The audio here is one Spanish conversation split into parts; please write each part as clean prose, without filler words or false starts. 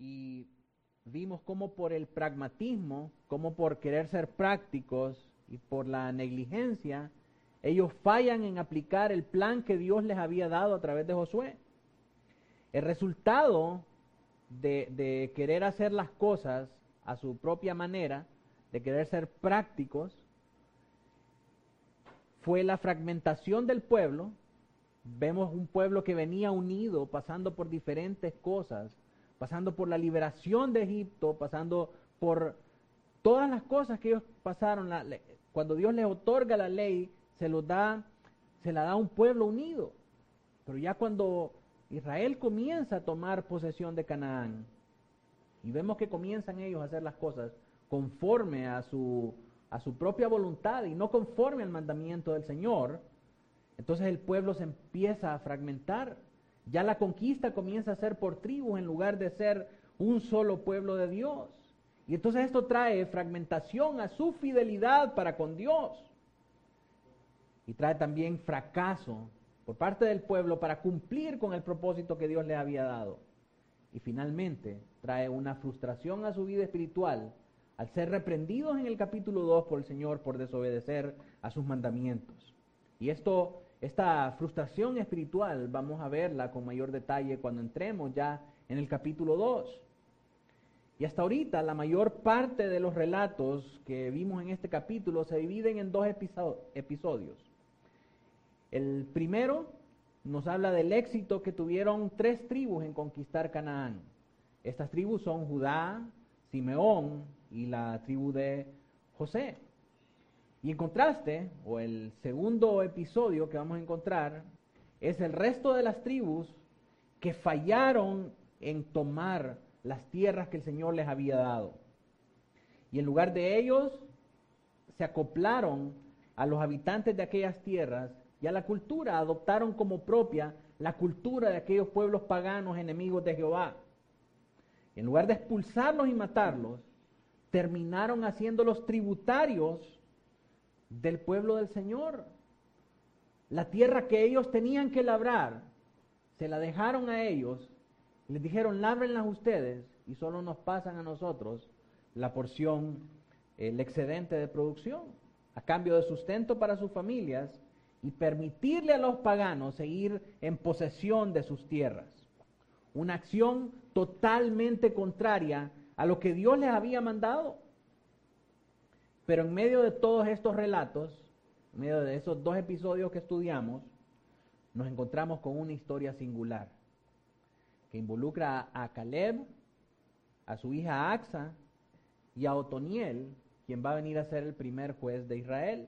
y vimos cómo por el pragmatismo, cómo por querer ser prácticos y por la negligencia, ellos fallan en aplicar el plan que Dios les había dado a través de Josué. El resultado de querer hacer las cosas a su propia manera, de querer ser prácticos, fue la fragmentación del pueblo. Vemos un pueblo que venía unido, pasando por diferentes cosas, pasando por la liberación de Egipto, pasando por todas las cosas que ellos pasaron. Cuando Dios les otorga la ley, se la da a un pueblo unido. Pero ya cuando Israel comienza a tomar posesión de Canaán, y vemos que comienzan ellos a hacer las cosas conforme a su propia voluntad y no conforme al mandamiento del Señor, entonces el pueblo se empieza a fragmentar. Ya la conquista comienza a ser por tribus en lugar de ser un solo pueblo de Dios. Y entonces esto trae fragmentación a su fidelidad para con Dios. Y trae también fracaso por parte del pueblo para cumplir con el propósito que Dios les había dado. Y finalmente trae una frustración a su vida espiritual al ser reprendidos en el capítulo 2 por el Señor por desobedecer a sus mandamientos. Y esta frustración espiritual vamos a verla con mayor detalle cuando entremos ya en el capítulo 2. Y hasta ahorita la mayor parte de los relatos que vimos en este capítulo se dividen en dos episodios. El primero nos habla del éxito que tuvieron 3 tribus en conquistar Canaán. Estas tribus son Judá, Simeón y la tribu de José. Y en contraste, o el segundo episodio que vamos a encontrar, es el resto de las tribus que fallaron en tomar las tierras que el Señor les había dado. Y en lugar de ellos, se acoplaron a los habitantes de aquellas tierras y a la cultura, adoptaron como propia la cultura de aquellos pueblos paganos enemigos de Jehová. En lugar de expulsarlos y matarlos, terminaron haciéndolos tributarios del pueblo del Señor. La tierra que ellos tenían que labrar, se la dejaron a ellos, y les dijeron, lábrenlas ustedes, y solo nos pasan a nosotros la porción, el excedente de producción, a cambio de sustento para sus familias, y permitirle a los paganos seguir en posesión de sus tierras. Una acción totalmente contraria a lo que Dios les había mandado. Pero en medio de todos estos relatos, en medio de esos 2 episodios que estudiamos, nos encontramos con una historia singular que involucra a Caleb, a su hija Axa y a Otoniel, quien va a venir a ser el primer juez de Israel.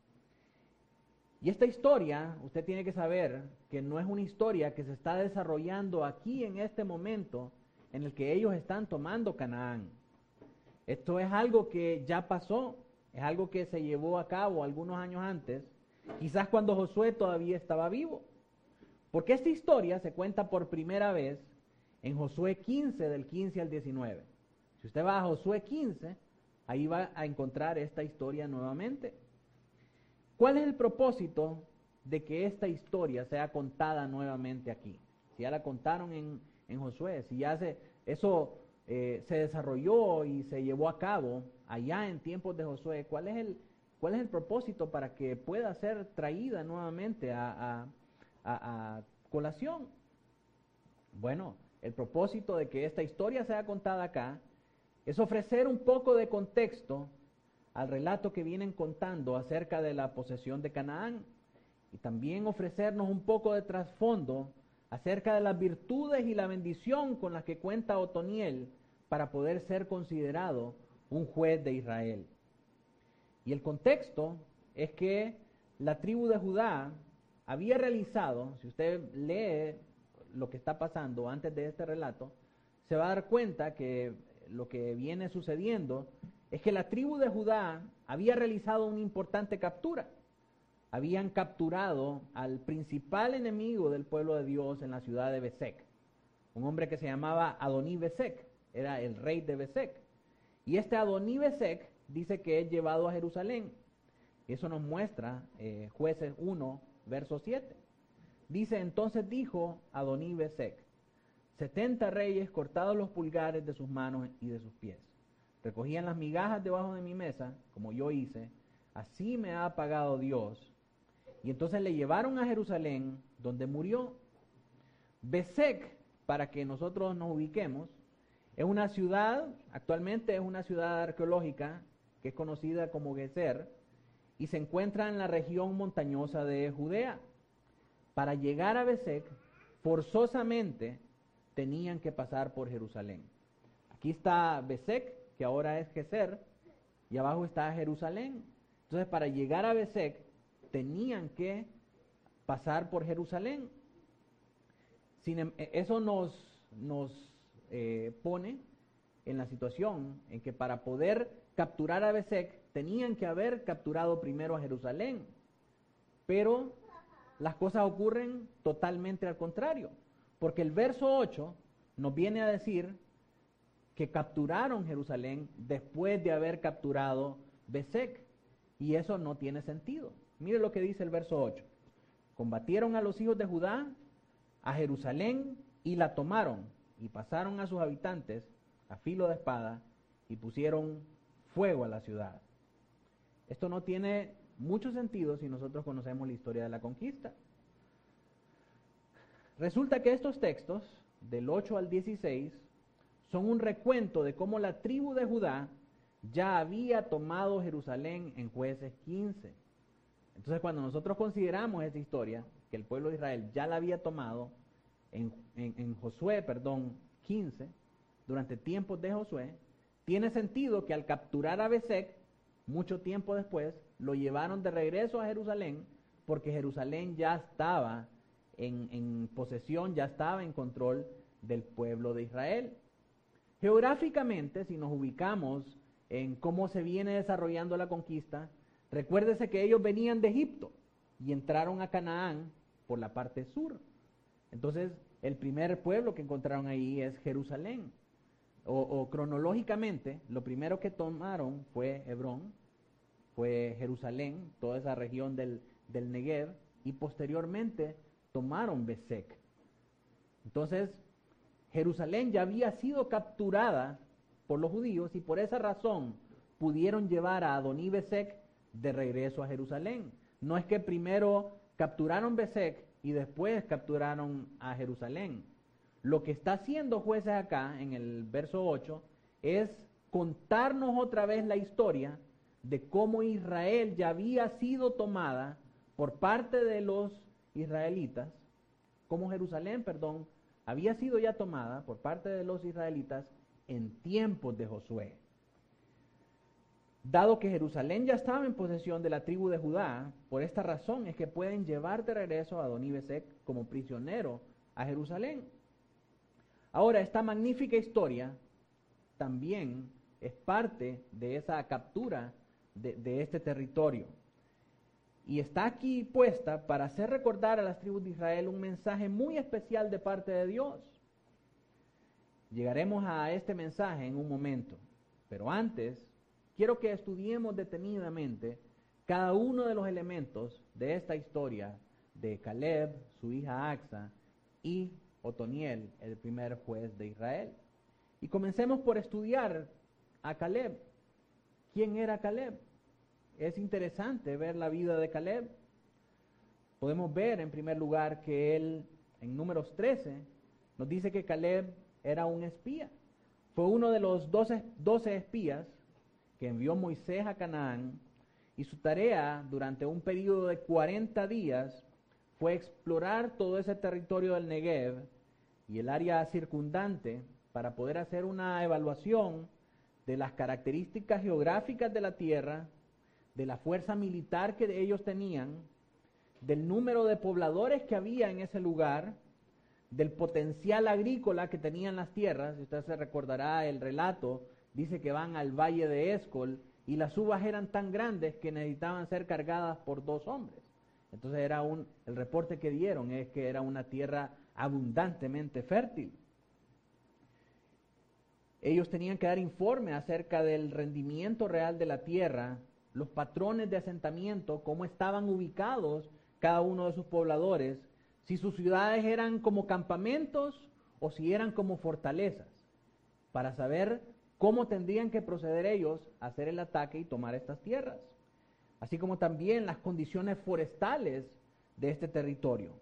Y esta historia, usted tiene que saber que no es una historia que se está desarrollando aquí en este momento en el que ellos están tomando Canaán. Esto es algo que ya pasó, es algo que se llevó a cabo algunos años antes, quizás cuando Josué todavía estaba vivo. Porque esta historia se cuenta por primera vez en Josué 15, del 15 al 19. Si usted va a Josué 15, ahí va a encontrar esta historia nuevamente. ¿Cuál es el propósito de que esta historia sea contada nuevamente aquí? Si ya la contaron en Josué, si ya eso se desarrolló y se llevó a cabo allá en tiempos de Josué, ¿cuál es el propósito para que pueda ser traída nuevamente a colación? Bueno, el propósito de que esta historia sea contada acá es ofrecer un poco de contexto al relato que vienen contando acerca de la posesión de Canaán y también ofrecernos un poco de trasfondo acerca de las virtudes y la bendición con las que cuenta Otoniel para poder ser considerado un juez de Israel. Y el contexto es que la tribu de Judá había realizado, si usted lee lo que está pasando antes de este relato, se va a dar cuenta que lo que viene sucediendo es que la tribu de Judá había realizado una importante captura. Habían capturado al principal enemigo del pueblo de Dios en la ciudad de Besek, un hombre que se llamaba Adoní-Besek, era el rey de Besek. Y este Adoní-Besek dice que es llevado a Jerusalén. Eso nos muestra Jueces 1, verso 7. Dice, entonces dijo Adoní-Besek, 70 reyes cortados los pulgares de sus manos y de sus pies. Recogían las migajas debajo de mi mesa, como yo hice. Así me ha pagado Dios. Y entonces le llevaron a Jerusalén, donde murió. Besek, para que nosotros nos ubiquemos, es una ciudad, actualmente es una ciudad arqueológica, que es conocida como Geser, y se encuentra en la región montañosa de Judea. Para llegar a Besek, forzosamente tenían que pasar por Jerusalén. Aquí está Besek, que ahora es Geser, y abajo está Jerusalén. Entonces, para llegar a Besek, tenían que pasar por Jerusalén. Eso nos pone en la situación en que para poder capturar a Besek, tenían que haber capturado primero a Jerusalén. Pero las cosas ocurren totalmente al contrario, porque el verso 8 nos viene a decir que capturaron Jerusalén después de haber capturado Besek, y eso no tiene sentido. Mire lo que dice el verso 8. Combatieron a los hijos de Judá, a Jerusalén, y la tomaron, y pasaron a sus habitantes a filo de espada, y pusieron fuego a la ciudad. Esto no tiene mucho sentido si nosotros conocemos la historia de la conquista. Resulta que estos textos, del 8 al 16, son un recuento de cómo la tribu de Judá ya había tomado Jerusalén en Jueces 15. Entonces, cuando nosotros consideramos esta historia, que el pueblo de Israel ya la había tomado en Josué 15, durante tiempos de Josué, tiene sentido que al capturar a Besek, mucho tiempo después, lo llevaron de regreso a Jerusalén, porque Jerusalén ya estaba en posesión, ya estaba en control del pueblo de Israel. Geográficamente, si nos ubicamos en cómo se viene desarrollando la conquista, recuérdese que ellos venían de Egipto y entraron a Canaán por la parte sur. Entonces, el primer pueblo que encontraron ahí es Jerusalén. O cronológicamente, lo primero que tomaron fue Hebrón, fue Jerusalén, toda esa región del Negev, y posteriormente tomaron Besek. Entonces, Jerusalén ya había sido capturada por los judíos y por esa razón pudieron llevar a Adoní Besek de regreso a Jerusalén. No es que primero capturaron Besek y después capturaron a Jerusalén. Lo que está haciendo Jueces acá, en el verso 8, es contarnos otra vez la historia de cómo Israel ya había sido tomada por parte de los israelitas, como Jerusalén, había sido ya tomada por parte de los israelitas en tiempos de Josué. Dado que Jerusalén ya estaba en posesión de la tribu de Judá, por esta razón es que pueden llevar de regreso a Adoní-Besek como prisionero a Jerusalén. Ahora, esta magnífica historia también es parte de esa captura de este territorio. Y está aquí puesta para hacer recordar a las tribus de Israel un mensaje muy especial de parte de Dios. Llegaremos a este mensaje en un momento, pero antes quiero que estudiemos detenidamente cada uno de los elementos de esta historia de Caleb, su hija Acsa, y Otoniel, el primer juez de Israel. Y comencemos por estudiar a Caleb. ¿Quién era Caleb? Es interesante ver la vida de Caleb. Podemos ver en primer lugar que él, en Números 13, nos dice que Caleb era un espía. Fue uno de los 12 espías que envió Moisés a Canaán, y su tarea durante un periodo de 40 días fue explorar todo ese territorio del Negev y el área circundante para poder hacer una evaluación de las características geográficas de la tierra, de la fuerza militar que ellos tenían, del número de pobladores que había en ese lugar, del potencial agrícola que tenían las tierras. Si usted se recordará el relato, dice que van al valle de Escol y las uvas eran tan grandes que necesitaban ser cargadas por 2 hombres. Entonces el reporte que dieron es que era una tierra abundantemente fértil. Ellos tenían que dar informe acerca del rendimiento real de la tierra, los patrones de asentamiento, cómo estaban ubicados cada uno de sus pobladores, si sus ciudades eran como campamentos o si eran como fortalezas, para saber cómo tendrían que proceder ellos a hacer el ataque y tomar estas tierras, así como también las condiciones forestales de este territorio.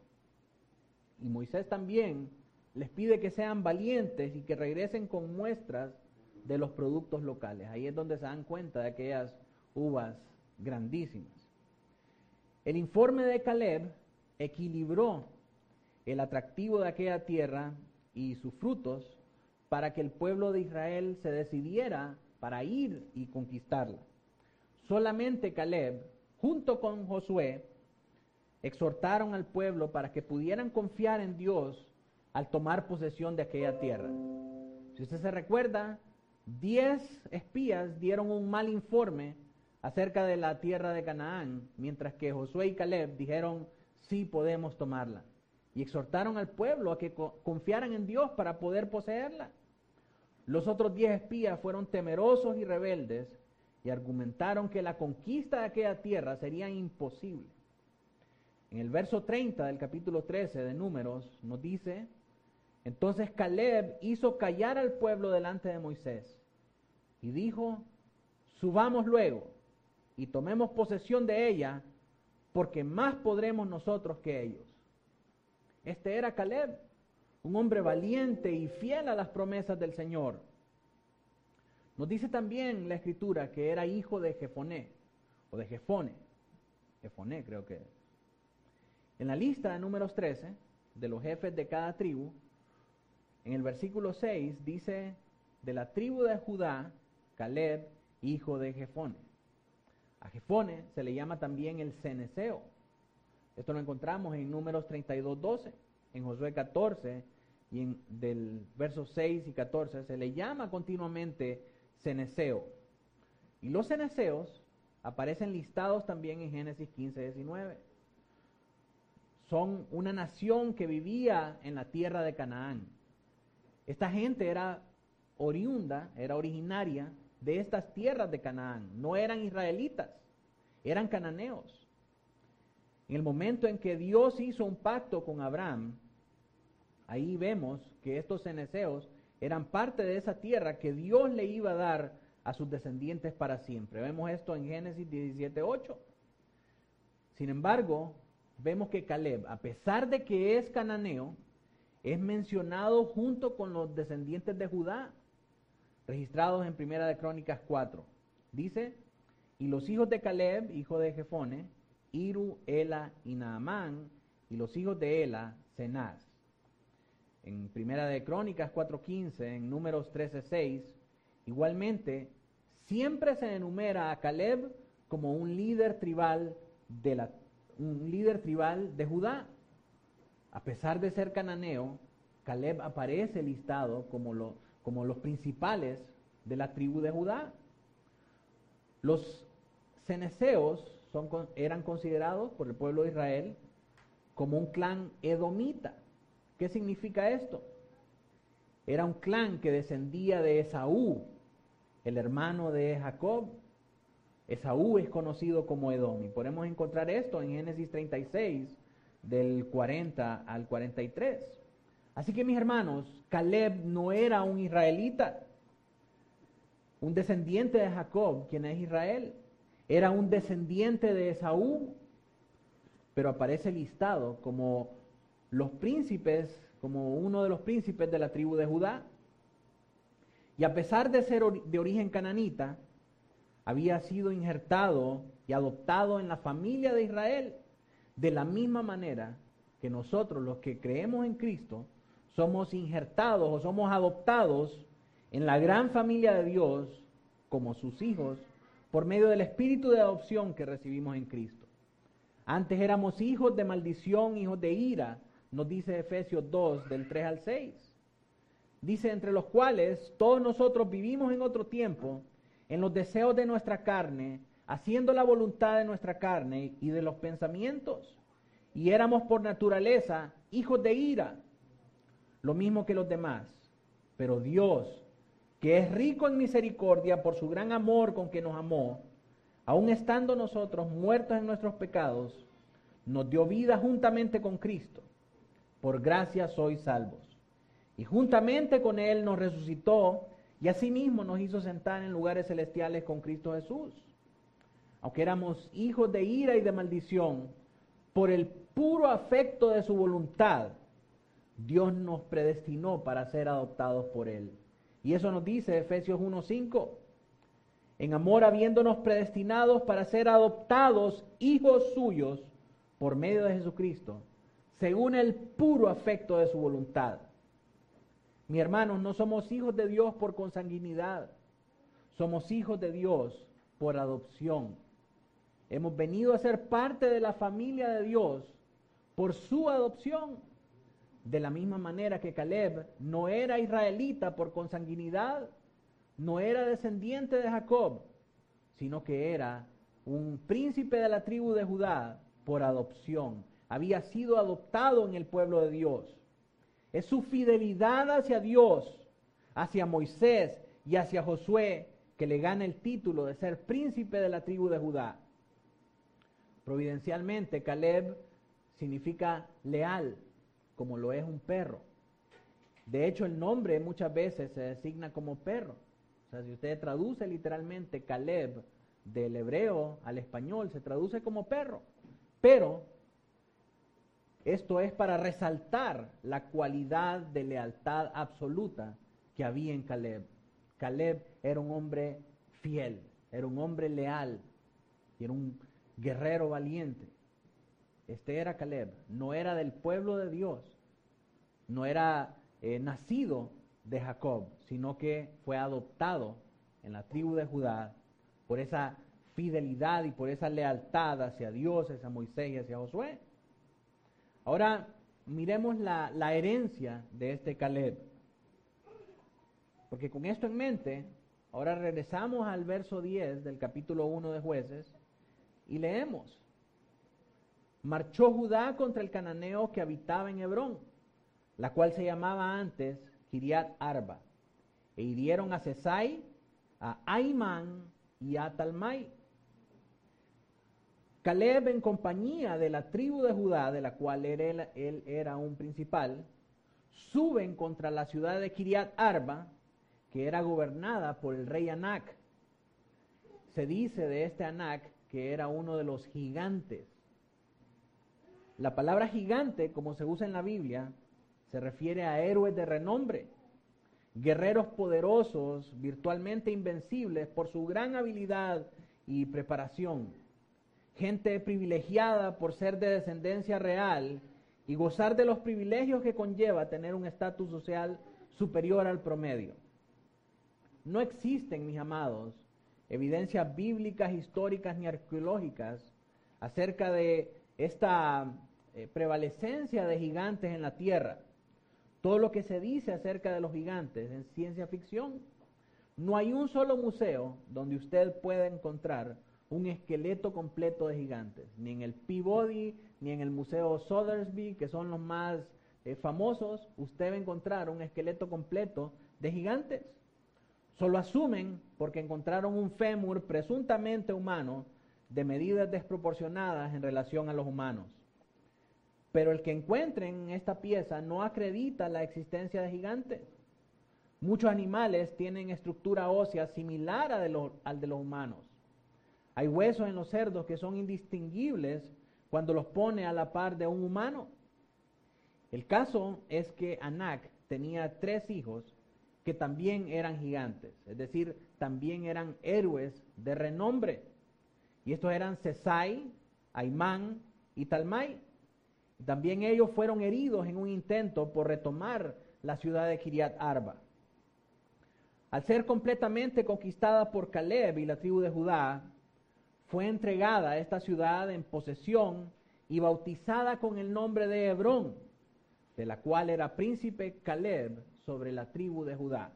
Y Moisés también les pide que sean valientes y que regresen con muestras de los productos locales. Ahí es donde se dan cuenta de aquellas uvas grandísimas. El informe de Caleb equilibró el atractivo de aquella tierra y sus frutos para que el pueblo de Israel se decidiera para ir y conquistarla. Solamente Caleb, junto con Josué, exhortaron al pueblo para que pudieran confiar en Dios al tomar posesión de aquella tierra. Si usted se recuerda, 10 espías dieron un mal informe acerca de la tierra de Canaán, mientras que Josué y Caleb dijeron, sí podemos tomarla. Y exhortaron al pueblo a que confiaran en Dios para poder poseerla. Los otros 10 espías fueron temerosos y rebeldes y argumentaron que la conquista de aquella tierra sería imposible. En el verso 30 del capítulo 13 de Números nos dice, entonces Caleb hizo callar al pueblo delante de Moisés y dijo, subamos luego y tomemos posesión de ella, porque más podremos nosotros que ellos. Este era Caleb, un hombre valiente y fiel a las promesas del Señor. Nos dice también la Escritura que era hijo de Jefoné, o de Jefone. Jefoné creo que es. En la lista de Números 13, de los jefes de cada tribu, en el versículo 6 dice, de la tribu de Judá, Caleb, hijo de Jefone. A Jefone se le llama también el cenezeo. Esto lo encontramos en Números 32:12, en Josué 14, y del versos 6 y 14 se le llama continuamente cenezeo. Y los cenezeos aparecen listados también en Génesis 15:19. Son una nación que vivía en la tierra de Canaán. Esta gente era oriunda, era originaria de estas tierras de Canaán. No eran israelitas, eran cananeos. En el momento en que Dios hizo un pacto con Abraham, ahí vemos que estos cenezeos eran parte de esa tierra que Dios le iba a dar a sus descendientes para siempre. Vemos esto en Génesis 17:8. Sin embargo, vemos que Caleb, a pesar de que es cananeo, es mencionado junto con los descendientes de Judá, registrados en Primera de Crónicas 4. Dice, y los hijos de Caleb, hijo de Jefone, Iru, Ela y Naamán, y los hijos de Ela, Cenaz. En Primera de Crónicas 4:15, en Números 13:6, igualmente, siempre se enumera a Caleb como un líder tribal de Judá. A pesar de ser cananeo, Caleb aparece listado como los principales de la tribu de Judá. Los cenezeos eran considerados por el pueblo de Israel como un clan edomita. ¿Qué significa esto? Era un clan que descendía de Esaú, el hermano de Jacob. Esaú es conocido como Edom, y podemos encontrar esto en Génesis 36, del 40 al 43. Así que mis hermanos, Caleb no era un israelita, un descendiente de Jacob, quien es Israel. Era un descendiente de Esaú, pero aparece listado como los príncipes, como uno de los príncipes de la tribu de Judá. Y a pesar de ser de origen cananita, había sido injertado y adoptado en la familia de Israel, de la misma manera que nosotros, los que creemos en Cristo, somos injertados o somos adoptados en la gran familia de Dios como sus hijos por medio del espíritu de adopción que recibimos en Cristo. Antes éramos hijos de maldición, hijos de ira, nos dice Efesios 2, del 3 al 6. Dice, entre los cuales todos nosotros vivimos en otro tiempo, en los deseos de nuestra carne, haciendo la voluntad de nuestra carne y de los pensamientos. Y éramos por naturaleza hijos de ira, lo mismo que los demás. Pero Dios, que es rico en misericordia por su gran amor con que nos amó, aun estando nosotros muertos en nuestros pecados, nos dio vida juntamente con Cristo. Por gracia sois salvos. y juntamente con Él nos resucitó y asimismo nos hizo sentar en lugares celestiales con Cristo Jesús. Aunque éramos hijos de ira y de maldición, por el puro afecto de su voluntad, Dios nos predestinó para ser adoptados por Él. Y eso nos dice Efesios 1:5. En amor, habiéndonos predestinados para ser adoptados hijos suyos por medio de Jesucristo, según el puro afecto de su voluntad. Mis hermanos, no somos hijos de Dios por consanguinidad, somos hijos de Dios por adopción. Hemos venido a ser parte de la familia de Dios por su adopción. De la misma manera que Caleb no era israelita por consanguinidad, no era descendiente de Jacob, sino que era un príncipe de la tribu de Judá por adopción. Había sido adoptado en el pueblo de Dios. Es su fidelidad hacia Dios, hacia Moisés y hacia Josué que le gana el título de ser príncipe de la tribu de Judá. Providencialmente, Caleb significa leal, como lo es un perro. De hecho, el nombre muchas veces se designa como perro. O sea, si usted traduce literalmente Caleb del hebreo al español, se traduce como perro. Pero esto es para resaltar la cualidad de lealtad absoluta que había en Caleb. Caleb era un hombre fiel, era un hombre leal y era un guerrero valiente. Este era Caleb, no era del pueblo de Dios, no era nacido de Jacob, sino que fue adoptado en la tribu de Judá por esa fidelidad y por esa lealtad hacia Dios, hacia Moisés y hacia Josué. Ahora miremos la herencia de este Caleb, porque con esto en mente, ahora regresamos al verso 10 del capítulo 1 de Jueces y leemos: marchó Judá contra el cananeo que habitaba en Hebrón, la cual se llamaba antes Kiriat Arba, e hirieron a Sesai, a Aimán y a Talmai. Caleb, en compañía de la tribu de Judá, de la cual él era un principal, suben contra la ciudad de Kiriat Arba, que era gobernada por el rey Anac. Se dice de este Anac que era uno de los gigantes. La palabra gigante, como se usa en la Biblia, se refiere a héroes de renombre, guerreros poderosos, virtualmente invencibles por su gran habilidad y preparación, gente privilegiada por ser de descendencia real y gozar de los privilegios que conlleva tener un estatus social superior al promedio. No existen, mis amados, evidencias bíblicas, históricas ni arqueológicas acerca de esta prevalecencia de gigantes en la tierra. Todo lo que se dice acerca de los gigantes es ciencia ficción. No hay un solo museo donde usted pueda encontrar un esqueleto completo de gigantes, ni en el Peabody, ni en el Museo Sotheby's, que son los más famosos. Usted va a encontrar un esqueleto completo de gigantes. Solo asumen porque encontraron un fémur presuntamente humano de medidas desproporcionadas en relación a los humanos. Pero el que encuentren esta pieza no acredita la existencia de gigantes. Muchos animales tienen estructura ósea similar al de los humanos. Hay huesos en los cerdos que son indistinguibles cuando los pone a la par de un humano. El caso es que Anac tenía 3 hijos que también eran gigantes, es decir, también eran héroes de renombre. Y estos eran Sesai, Aimán y Talmai. También ellos fueron heridos en un intento por retomar la ciudad de Kiriat Arba. Al ser completamente conquistada por Caleb y la tribu de Judá, fue entregada esta ciudad en posesión y bautizada con el nombre de Hebrón, de la cual era príncipe Caleb sobre la tribu de Judá.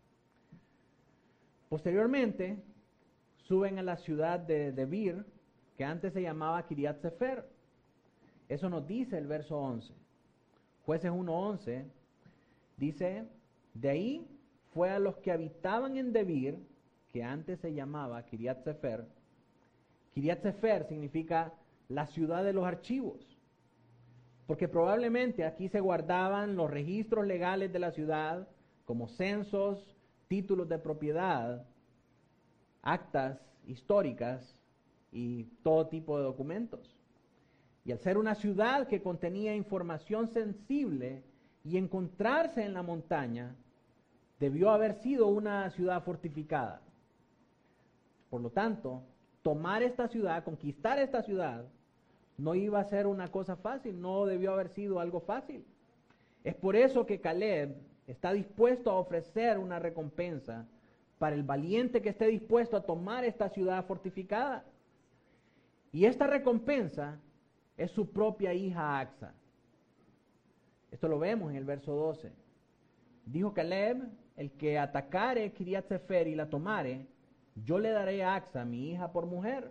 Posteriormente, suben a la ciudad de Debir, que antes se llamaba Kiriat Sefer. Eso nos dice el verso 11. Jueces 1:11 dice: de ahí fue a los que habitaban en Debir, que antes se llamaba Kiriat Sefer. Kiriat Sefer significa la ciudad de los archivos. porque probablemente aquí se guardaban los registros legales de la ciudad, como censos, títulos de propiedad, actas históricas y todo tipo de documentos. Y al ser una ciudad que contenía información sensible y encontrarse en la montaña, debió haber sido una ciudad fortificada. Por lo tanto, tomar esta ciudad, conquistar esta ciudad, no iba a ser una cosa fácil, no debió haber sido algo fácil. Es por eso que Caleb está dispuesto a ofrecer una recompensa para el valiente que esté dispuesto a tomar esta ciudad fortificada. Y esta recompensa es su propia hija Acsa. Esto lo vemos en el verso 12. Dijo Caleb: el que atacare Kiriat Sefer y la tomare, yo le daré a Acsa, mi hija, por mujer.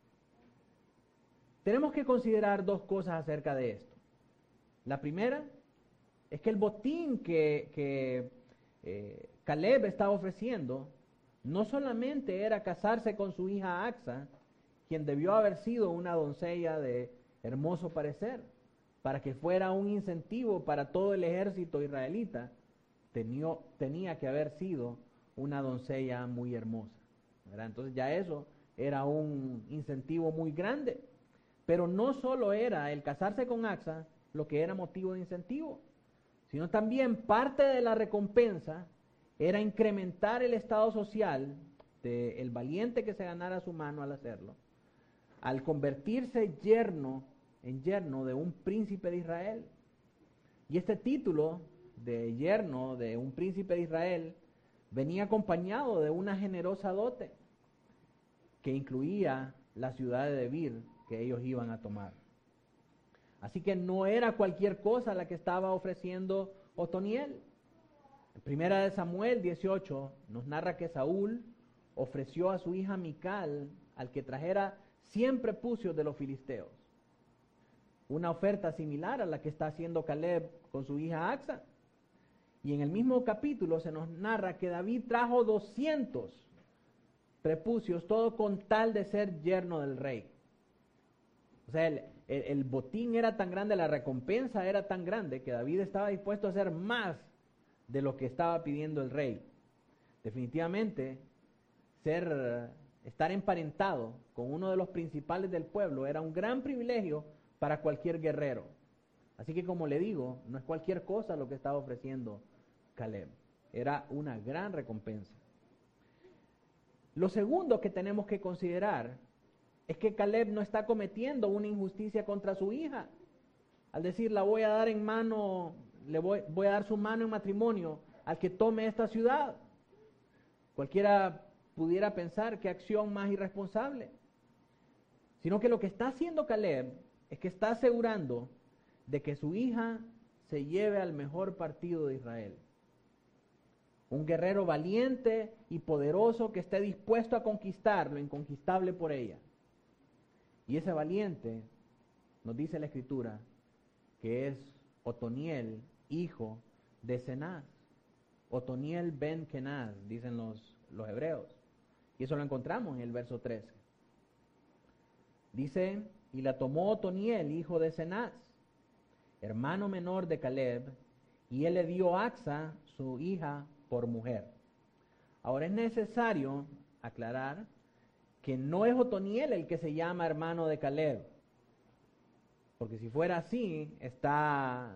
Tenemos que considerar dos cosas acerca de esto. La primera es que el botín que Caleb estaba ofreciendo no solamente era casarse con su hija Acsa, quien debió haber sido una doncella de hermoso parecer, para que fuera un incentivo para todo el ejército israelita, tenía que haber sido una doncella muy hermosa, ¿verdad? Entonces ya eso era un incentivo muy grande. Pero no solo era el casarse con Acsa lo que era motivo de incentivo, sino también parte de la recompensa era incrementar el estado social del valiente que se ganara su mano al hacerlo, al convertirse yerno de un príncipe de Israel. Y este título de yerno de un príncipe de Israel venía acompañado de una generosa dote que incluía la ciudad de Debir que ellos iban a tomar. Así que no era cualquier cosa la que estaba ofreciendo Otoniel. En primera de Samuel 18 nos narra que Saúl ofreció a su hija Mical al que trajera 100 prepucios de los filisteos. Una oferta similar a la que está haciendo Caleb con su hija Acsa. Y en el mismo capítulo se nos narra que David trajo 200 prepucios, todo con tal de ser yerno del rey. O sea, el botín era tan grande, la recompensa era tan grande que David estaba dispuesto a hacer más de lo que estaba pidiendo el rey. Definitivamente, estar emparentado con uno de los principales del pueblo era un gran privilegio para cualquier guerrero. Así que, como le digo, no es cualquier cosa lo que estaba ofreciendo Caleb. Era una gran recompensa. Lo segundo que tenemos que considerar es que Caleb no está cometiendo una injusticia contra su hija. Al decir, la voy a dar en mano, voy a dar su mano en matrimonio al que tome esta ciudad. Cualquiera pudiera pensar qué acción más irresponsable. Sino que lo que está haciendo Caleb es que está asegurando de que su hija se lleve al mejor partido de Israel. Un guerrero valiente y poderoso que esté dispuesto a conquistar lo inconquistable por ella. Y ese valiente, nos dice la Escritura, que es Otoniel, hijo de Cenaz. Otoniel ben Kenaz, dicen los hebreos. Y eso lo encontramos en el verso 13. Dice, y la tomó Otoniel, hijo de Cenaz, hermano menor de Caleb, y él le dio a Acsa, su hija, por mujer. Ahora es necesario aclarar que no es Otoniel el que se llama hermano de Caleb, porque si fuera así, está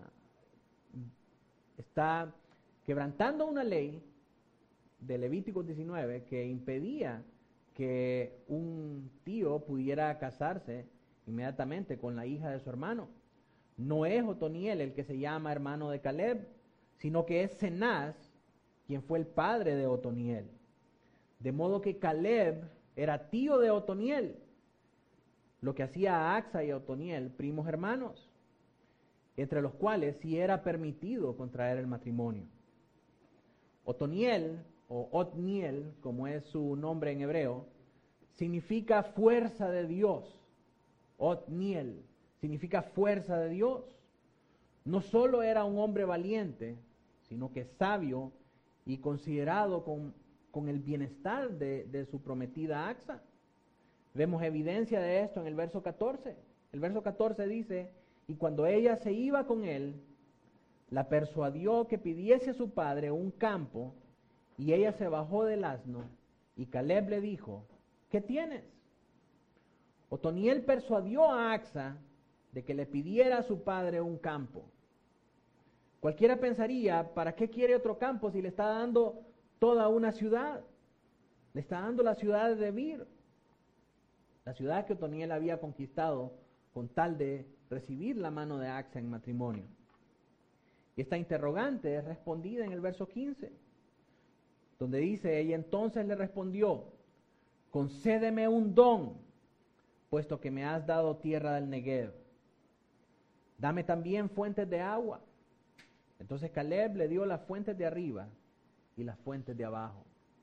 quebrantando una ley de Levítico 19 que impedía que un tío pudiera casarse inmediatamente con la hija de su hermano. No es Otoniel el que se llama hermano de Caleb, sino que es Cenaz, quien fue el padre de Otoniel. De modo que Caleb era tío de Otoniel, lo que hacía a Acsa y a Otoniel primos hermanos, entre los cuales sí era permitido contraer el matrimonio. Otoniel, o Otniel, como es su nombre en hebreo, significa fuerza de Dios. Otniel significa fuerza de Dios. No solo era un hombre valiente, sino que sabio y considerado con el bienestar de su prometida Acsa. Vemos evidencia de esto en el verso 14. El verso 14 dice, Y cuando ella se iba con él, la persuadió que pidiese a su padre un campo, y ella se bajó del asno, y Caleb le dijo, ¿qué tienes? Otoniel persuadió a Axa de que le pidiera a su padre un campo. Cualquiera pensaría, ¿para qué quiere otro campo si le está dando toda una ciudad? Le está dando la ciudad de Debir, la ciudad que Otoniel había conquistado con tal de recibir la mano de Axa en matrimonio. Y esta interrogante es respondida en el verso 15, donde dice, ella entonces le respondió, concédeme un don, puesto que me has dado tierra del Negev. Dame también fuentes de agua. Entonces Caleb le dio las fuentes de arriba y las fuentes de abajo.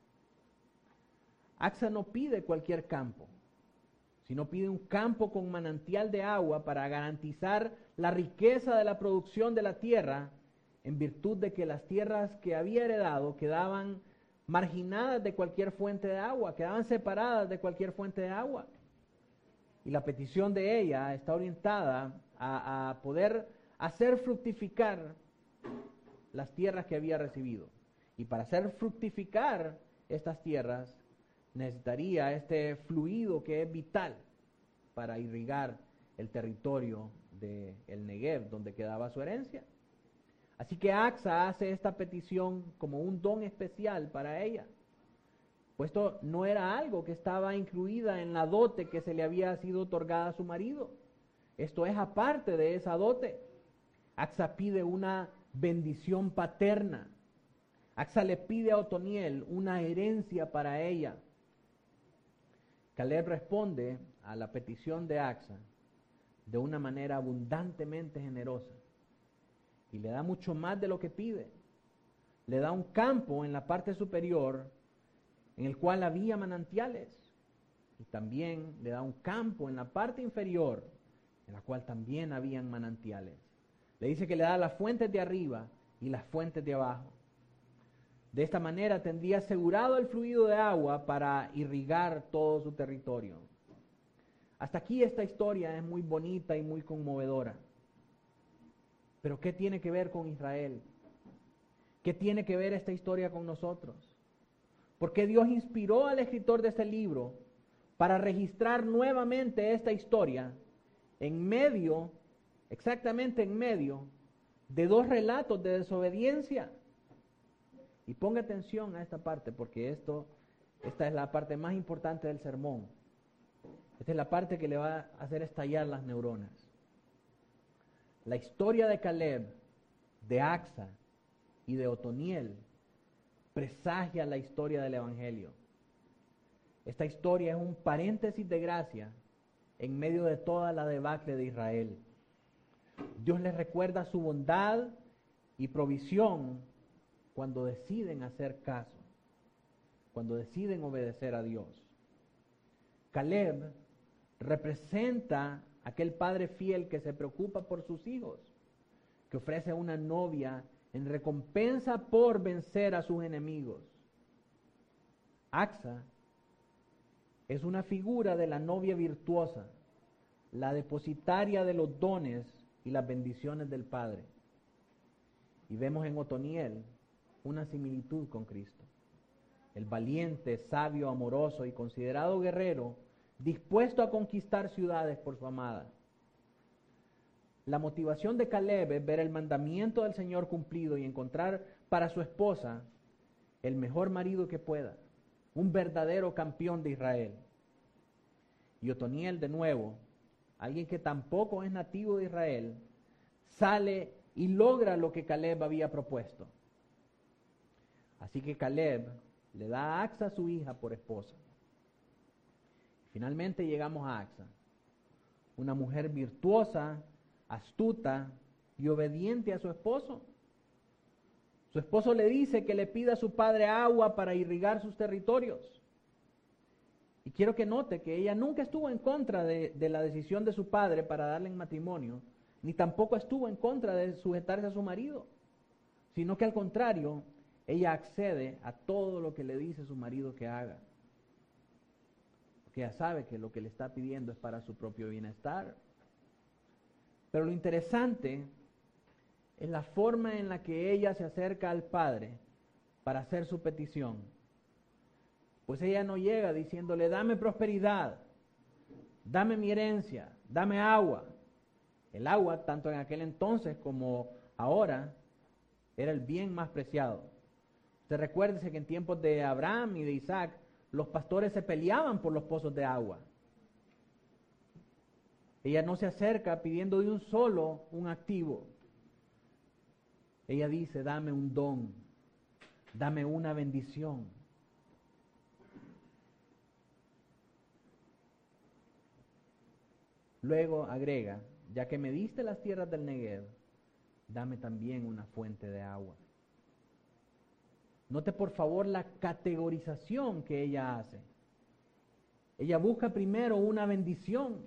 Axa no pide cualquier campo, sino pide un campo con manantial de agua para garantizar la riqueza de la producción de la tierra, en virtud de que las tierras que había heredado quedaban marginadas de cualquier fuente de agua, quedaban separadas de cualquier fuente de agua. Y la petición de ella está orientada a poder hacer fructificar las tierras que había recibido. Y para hacer fructificar estas tierras, necesitaría este fluido que es vital para irrigar el territorio del Negev, donde quedaba su herencia. Así que Axa hace esta petición como un don especial para ella. Pues esto no era algo que estaba incluida en la dote que se le había sido otorgada a su marido. Esto es aparte de esa dote. Axa pide una bendición paterna. Axa le pide a Otoniel una herencia para ella. Caleb responde a la petición de Axa de una manera abundantemente generosa y le da mucho más de lo que pide. Le da un campo en la parte superior en el cual había manantiales, y también le da un campo en la parte inferior en la cual también habían manantiales. Le dice que le da las fuentes de arriba y las fuentes de abajo. De esta manera tendría asegurado el fluido de agua para irrigar todo su territorio. Hasta aquí esta historia es muy bonita y muy conmovedora. Pero ¿qué tiene que ver con Israel? ¿Qué tiene que ver esta historia con nosotros? ¿Por qué Dios inspiró al escritor de este libro para registrar nuevamente esta historia en medio, exactamente en medio, de dos relatos de desobediencia? Y ponga atención a esta parte, porque esta es la parte más importante del sermón. Esta es la parte que le va a hacer estallar las neuronas. La historia de Caleb, de Axa y de Otoniel presagia la historia del Evangelio. Esta historia es un paréntesis de gracia en medio de toda la debacle de Israel. Dios les recuerda su bondad y provisión cuando deciden hacer caso, cuando deciden obedecer a Dios. Caleb representa aquel padre fiel que se preocupa por sus hijos, que ofrece una novia en recompensa por vencer a sus enemigos. Axa es una figura de la novia virtuosa, la depositaria de los dones y las bendiciones del Padre. Y vemos en Otoniel una similitud con Cristo, el valiente, sabio, amoroso y considerado guerrero, dispuesto a conquistar ciudades por su amada. La motivación de Caleb es ver el mandamiento del Señor cumplido y encontrar para su esposa el mejor marido que pueda, un verdadero campeón de Israel. Y Otoniel, de nuevo, alguien que tampoco es nativo de Israel, sale y logra lo que Caleb había propuesto. Así que Caleb le da a Axa su hija por esposa. Finalmente llegamos a Axa, una mujer virtuosa, astuta y obediente a su esposo. Su esposo le dice que le pida a su padre agua para irrigar sus territorios. Y quiero que note que ella nunca estuvo en contra de la decisión de su padre para darle en matrimonio, ni tampoco estuvo en contra de sujetarse a su marido, sino que al contrario, ella accede a todo lo que le dice su marido que haga. Porque ella sabe que lo que le está pidiendo es para su propio bienestar. Pero lo interesante es la forma en la que ella se acerca al Padre para hacer su petición. Pues ella no llega diciéndole, dame prosperidad, dame mi herencia, dame agua. El agua, tanto en aquel entonces como ahora, era el bien más preciado. Usted recuérdese que en tiempos de Abraham y de Isaac, los pastores se peleaban por los pozos de agua. Ella no se acerca pidiendo de un solo un activo. Ella dice, dame un don, dame una bendición. Luego agrega, ya que me diste las tierras del Negev, dame también una fuente de agua. Note por favor la categorización que ella hace. Ella busca primero una bendición.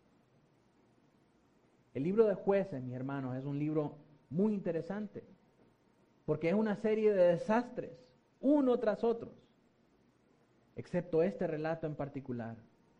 El libro de Jueces, mis hermanos, es un libro muy interesante, porque es una serie de desastres, uno tras otros, excepto este relato en particular.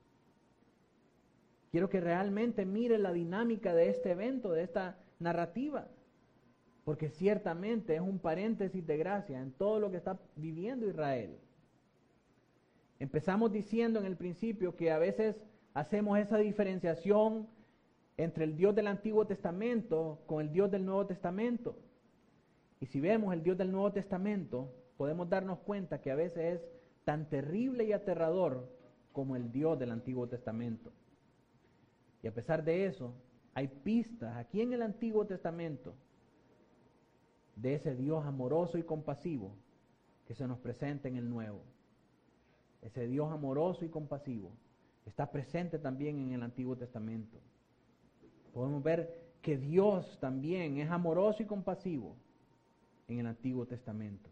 Quiero que realmente mire la dinámica de este evento, de esta narrativa, porque ciertamente es un paréntesis de gracia en todo lo que está viviendo Israel. Empezamos diciendo en el principio que a veces hacemos esa diferenciación entre el Dios del Antiguo Testamento con el Dios del Nuevo Testamento. Y si vemos el Dios del Nuevo Testamento, podemos darnos cuenta que a veces es tan terrible y aterrador como el Dios del Antiguo Testamento. Y a pesar de eso, hay pistas aquí en el Antiguo Testamento de ese Dios amoroso y compasivo que se nos presenta en el Nuevo. Ese Dios amoroso y compasivo está presente también en el Antiguo Testamento. Podemos ver que Dios también es amoroso y compasivo en el Antiguo Testamento.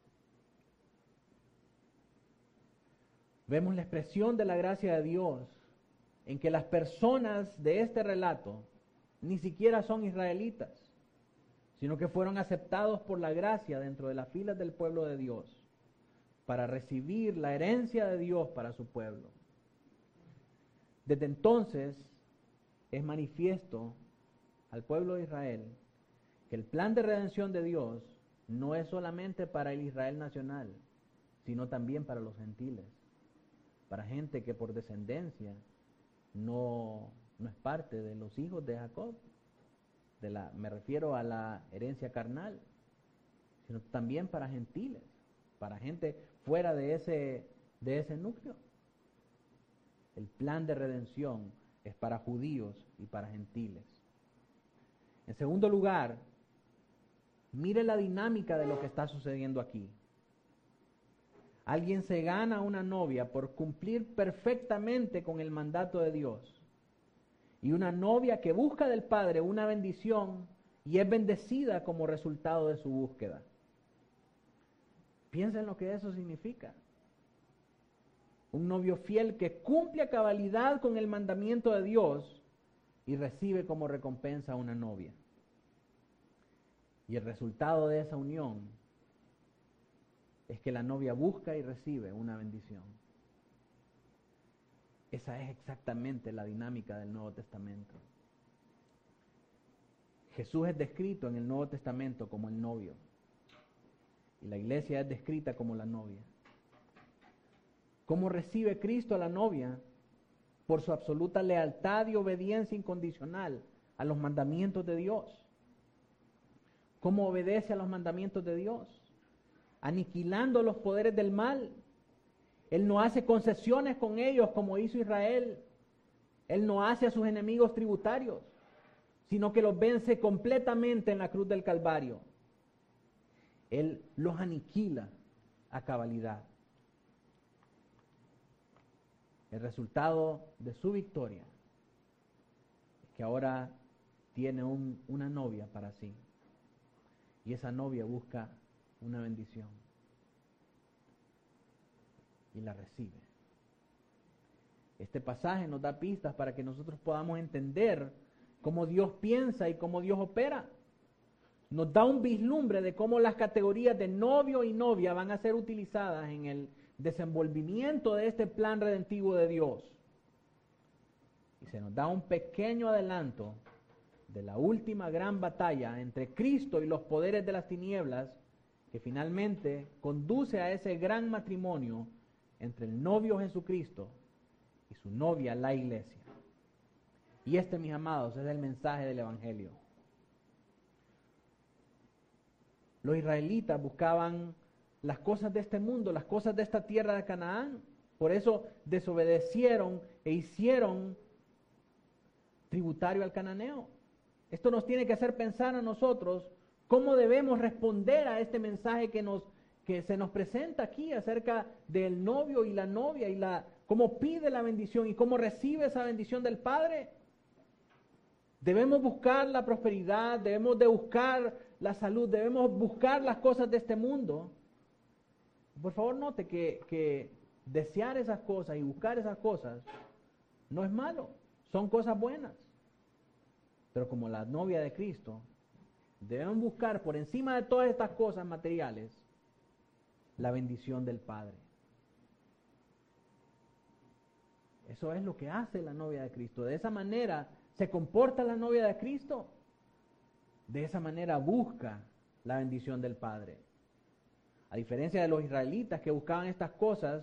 Vemos la expresión de la gracia de Dios en que las personas de este relato ni siquiera son israelitas, sino que fueron aceptados por la gracia dentro de las filas del pueblo de Dios para recibir la herencia de Dios para su pueblo. Desde entonces es manifiesto al pueblo de Israel que el plan de redención de Dios no es solamente para el Israel nacional, sino también para los gentiles, para gente que por descendencia no es parte de los hijos de Jacob, me refiero a la herencia carnal, sino también para gentiles, para gente fuera de ese núcleo. El plan de redención es para judíos y para gentiles. En segundo lugar, mire la dinámica de lo que está sucediendo aquí. Alguien se gana una novia por cumplir perfectamente con el mandato de Dios. Y una novia que busca del Padre una bendición y es bendecida como resultado de su búsqueda. Piensa en lo que eso significa. Un novio fiel que cumple a cabalidad con el mandamiento de Dios y recibe como recompensa a una novia. Y el resultado de esa unión es que la novia busca y recibe una bendición. Esa es exactamente la dinámica del Nuevo Testamento. Jesús es descrito en el Nuevo Testamento como el novio y la iglesia es descrita como la novia. ¿Cómo recibe Cristo a la novia? Por su absoluta lealtad y obediencia incondicional a los mandamientos de Dios. ¿Cómo obedece a los mandamientos de Dios? Aniquilando los poderes del mal. Él no hace concesiones con ellos como hizo Israel. Él no hace a sus enemigos tributarios, sino que los vence completamente en la cruz del Calvario. Él los aniquila a cabalidad. El resultado de su victoria es que ahora tiene una novia para sí. Y esa novia busca una bendición. Y la recibe. Este pasaje nos da pistas para que nosotros podamos entender cómo Dios piensa y cómo Dios opera. Nos da un vislumbre de cómo las categorías de novio y novia van a ser utilizadas en el desenvolvimiento de este plan redentivo de Dios. Y se nos da un pequeño adelanto de la última gran batalla entre Cristo y los poderes de las tinieblas, que finalmente conduce a ese gran matrimonio entre el novio Jesucristo y su novia, la iglesia. Y este, mis amados, es el mensaje del Evangelio. Los israelitas buscaban las cosas de este mundo, las cosas de esta tierra de Canaán. Por eso desobedecieron e hicieron tributario al cananeo. Esto nos tiene que hacer pensar a nosotros cómo debemos responder a este mensaje que se nos presenta aquí acerca del novio y la novia y cómo pide la bendición y cómo recibe esa bendición del Padre. Debemos buscar la prosperidad, debemos de buscar la salud, debemos buscar las cosas de este mundo. Por favor, note que desear esas cosas y buscar esas cosas no es malo, son cosas buenas. Pero como la novia de Cristo, debemos buscar por encima de todas estas cosas materiales la bendición del Padre. Eso es lo que hace la novia de Cristo. De esa manera se comporta la novia de Cristo. De esa manera busca la bendición del Padre. A diferencia de los israelitas que buscaban estas cosas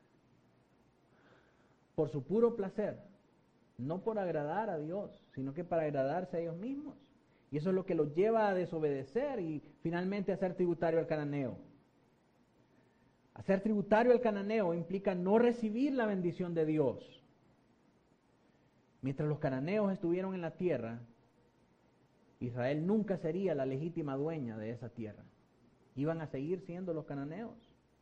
por su puro placer, no por agradar a Dios, sino que para agradarse a ellos mismos. Y eso es lo que los lleva a desobedecer y finalmente a ser tributario al cananeo. Hacer tributario al cananeo implica no recibir la bendición de Dios. Mientras los cananeos estuvieron en la tierra, Israel nunca sería la legítima dueña de esa tierra. Iban a seguir siendo los cananeos.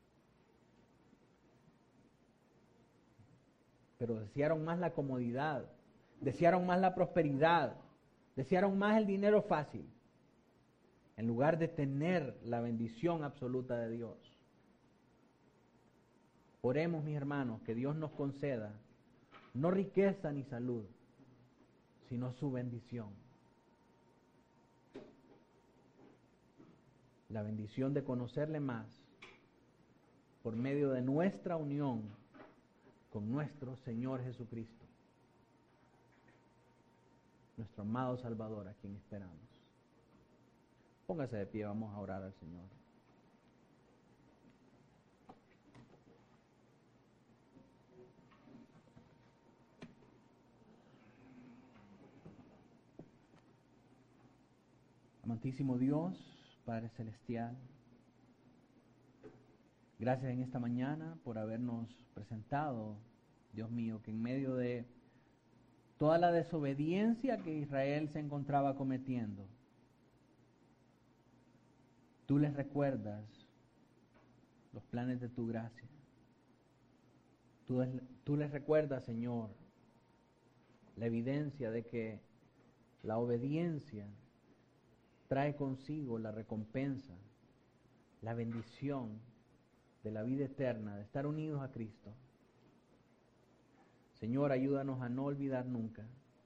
Pero desearon más la comodidad, desearon más la prosperidad, desearon más el dinero fácil, en lugar de tener la bendición absoluta de Dios. Oremos, mis hermanos, que Dios nos conceda no riqueza ni salud, sino su bendición. La bendición de conocerle más por medio de nuestra unión con nuestro Señor Jesucristo, nuestro amado Salvador, a quien esperamos. Póngase de pie, vamos a orar al Señor. Amantísimo Dios, Padre Celestial, gracias en esta mañana por habernos presentado, Dios mío, que en medio de toda la desobediencia que Israel se encontraba cometiendo, tú les recuerdas los planes de tu gracia. Tú les recuerdas, Señor, la evidencia de que la obediencia trae consigo la recompensa, la bendición de la vida eterna, de estar unidos a Cristo. Señor, ayúdanos a no olvidar nunca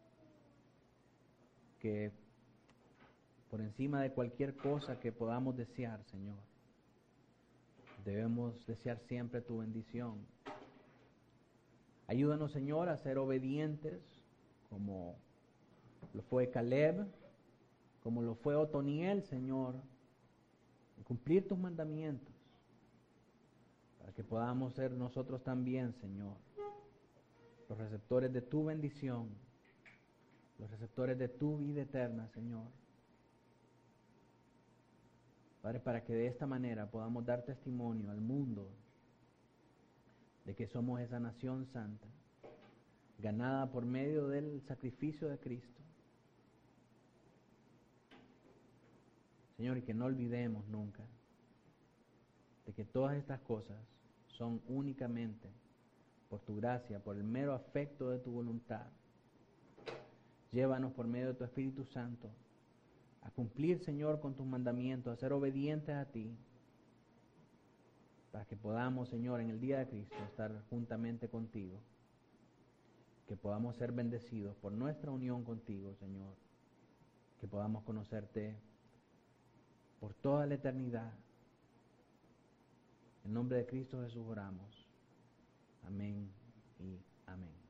que por encima de cualquier cosa que podamos desear, Señor, debemos desear siempre tu bendición. Ayúdanos, Señor, a ser obedientes como lo fue Caleb, como lo fue Otoniel, Señor, y cumplir tus mandamientos, para que podamos ser nosotros también, Señor, los receptores de tu bendición, los receptores de tu vida eterna, Señor. Padre, para que de esta manera podamos dar testimonio al mundo de que somos esa nación santa, ganada por medio del sacrificio de Cristo. Señor, y que no olvidemos nunca de que todas estas cosas son únicamente por tu gracia, por el mero afecto de tu voluntad. Llévanos por medio de tu Espíritu Santo a cumplir, Señor, con tus mandamientos, a ser obedientes a ti, para que podamos, Señor, en el día de Cristo estar juntamente contigo, que podamos ser bendecidos por nuestra unión contigo, Señor, que podamos conocerte por toda la eternidad. En nombre de Cristo Jesús oramos. Amén y amén.